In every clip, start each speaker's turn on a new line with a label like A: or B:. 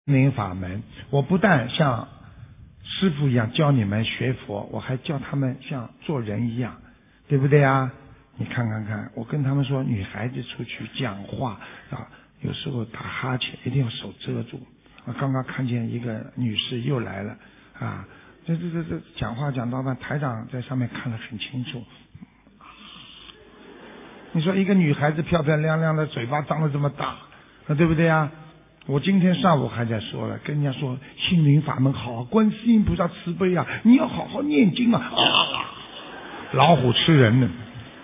A: 灵法门，我不但像师父一样教你们学佛，我还教他们像做人一样，对不对啊？你看看，我跟他们说，女孩子出去讲话啊，有时候打哈欠一定要手遮住。我刚刚看见一个女士又来了啊，这讲话讲到半，台长在上面看得很清楚。你说一个女孩子漂漂亮亮的，嘴巴张得这么大，对不对啊？我今天上午还在说了，跟人家说心灵法门好，观世音菩萨慈悲啊，你要好好念经啊！老虎吃人呢，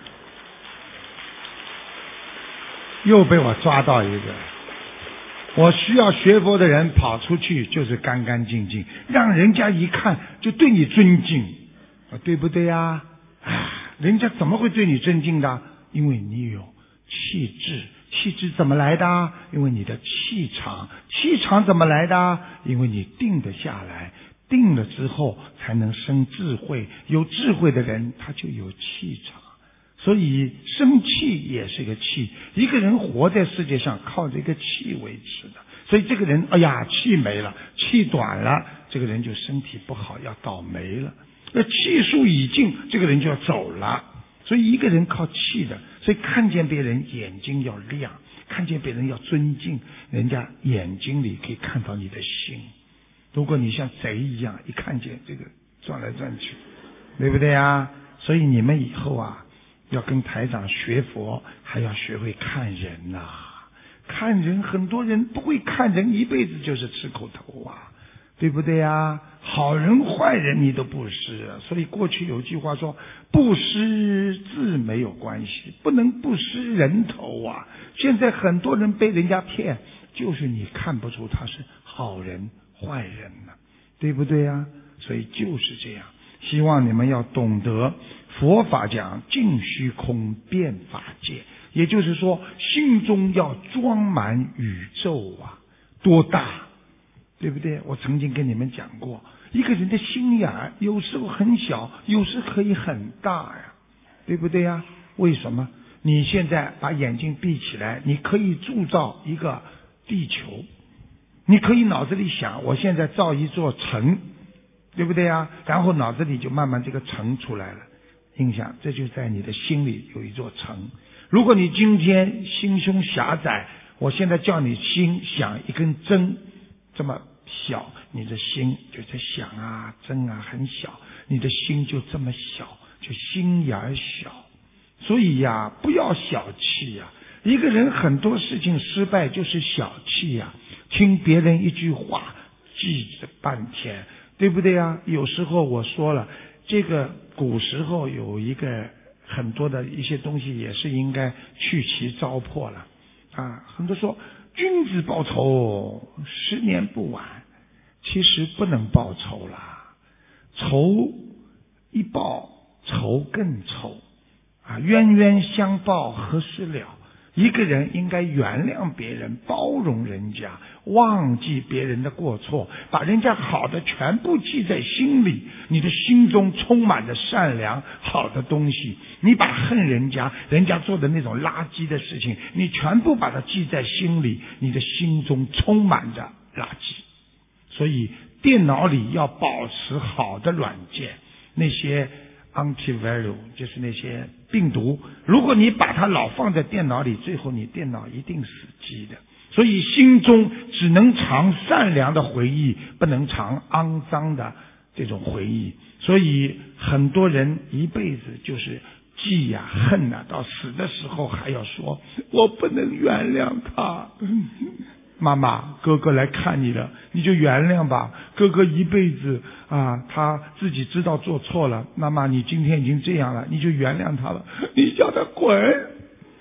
A: 又被我抓到一个。我需要学佛的人跑出去就是干干净净，让人家一看就对你尊敬，对不对呀？人家怎么会对你尊敬的？因为你有气质。气质怎么来的？因为你的气场。气场怎么来的？因为你定得下来，定了之后才能生智慧，有智慧的人他就有气场。所以生气也是个气，一个人活在世界上靠这个气维持的。所以这个人气没了，气短了，这个人就身体不好，要倒霉了。气数已尽，这个人就要走了。所以一个人靠气的，所以看见别人眼睛要亮，看见别人要尊敬，人家眼睛里可以看到你的心。如果你像贼一样，一看见这个转来转去，对不对啊？所以你们以后要跟台长学佛，还要学会看人看人，很多人不会看人，一辈子就是吃口头对不对啊？好人坏人你都不施，所以过去有句话说，不施字没有关系，不能不施人头现在很多人被人家骗，就是你看不出他是好人坏人对不对啊？所以就是这样，希望你们要懂得佛法讲尽虚空遍法界，也就是说心中要装满宇宙多大，对不对？我曾经跟你们讲过，一个人的心眼有时候很小，有时可以很大对不对呀？为什么？你现在把眼睛闭起来，你可以铸造一个地球，你可以脑子里想，我现在造一座城，对不对呀？然后脑子里就慢慢这个城出来了，印象，这就在你的心里有一座城。如果你今天心胸狭窄，我现在叫你心想一根针这么小，你的心就在想针很小，你的心就这么小，就心眼小。所以不要小气一个人很多事情失败就是小气听别人一句话记着半天，对不对有时候我说了，这个古时候有一个很多的一些东西也是应该去其糟粕了很多说君子报仇10年不晚，其实不能报仇啦，仇一报仇更仇冤冤相报何时了。一个人应该原谅别人，包容人家，忘记别人的过错，把人家好的全部记在心里，你的心中充满着善良好的东西。你把恨人家做的那种垃圾的事情，你全部把它记在心里，你的心中充满着垃圾。所以电脑里要保持好的软件，那些antivirus 就是那些病毒，如果你把它老放在电脑里，最后你电脑一定死机的。所以心中只能藏善良的回忆，不能藏肮脏的这种回忆。所以很多人一辈子就是记恨到死的时候还要说我不能原谅他。妈妈哥哥来看你了，你就原谅吧，哥哥一辈子他自己知道做错了，妈妈你今天已经这样了，你就原谅他了，你叫他滚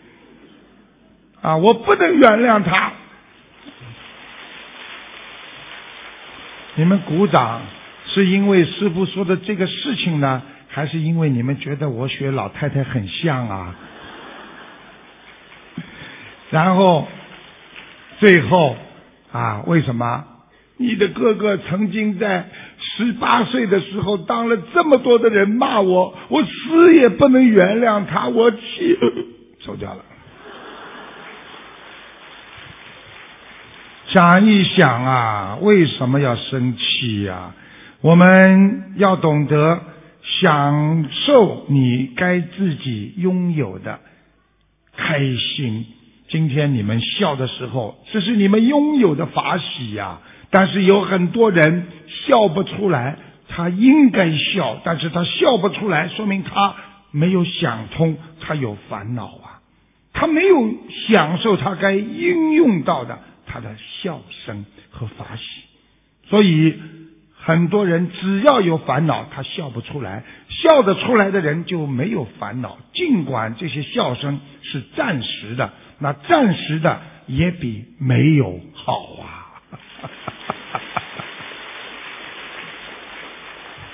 A: 我不能原谅他。你们鼓掌是因为师父说的这个事情呢，还是因为你们觉得我学老太太很像然后最后为什么你的哥哥曾经在18岁的时候当了这么多的人骂我，我死也不能原谅他，我气走掉了。 想一想啊，为什么要生气呀？我们要懂得享受你该自己拥有的开心。今天你们笑的时候，这是你们拥有的法喜呀。但是有很多人笑不出来，他应该笑，但是他笑不出来，说明他没有想通，他有烦恼啊，他没有享受他该应用到的他的笑声和法喜。所以很多人只要有烦恼，他笑不出来，笑得出来的人就没有烦恼。尽管这些笑声是暂时的，那暂时的也比没有好啊。